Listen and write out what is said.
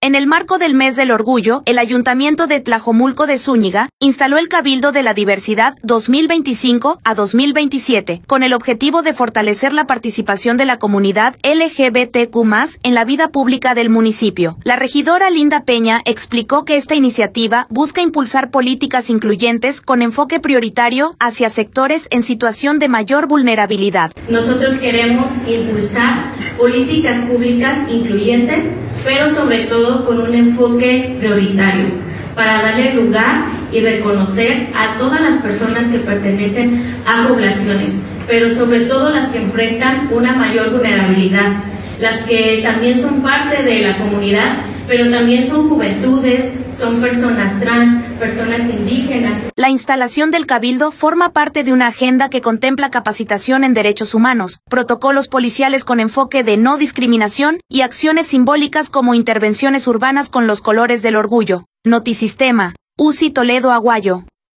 En el marco del Mes del Orgullo, el Ayuntamiento de Tlajomulco de Zúñiga instaló el Cabildo de la Diversidad 2025 a 2027, con el objetivo de fortalecer la participación de la comunidad LGBTQ+ en la vida pública del municipio. La regidora Linda Peña explicó que esta iniciativa busca impulsar políticas incluyentes con enfoque prioritario hacia sectores en situación de mayor vulnerabilidad. Nosotros queremos impulsar políticas públicas incluyentes, pero sobre todo con un enfoque prioritario, para darle lugar y reconocer a todas las personas que pertenecen a poblaciones, pero sobre todo las que enfrentan una mayor vulnerabilidad, las que también son parte de la comunidad, pero también son juventudes, son personas trans, personas indígenas. La instalación del Cabildo forma parte de una agenda que contempla capacitación en derechos humanos, protocolos policiales con enfoque de no discriminación y acciones simbólicas como intervenciones urbanas con los colores del orgullo. Notisistema, UCI Toledo Aguayo.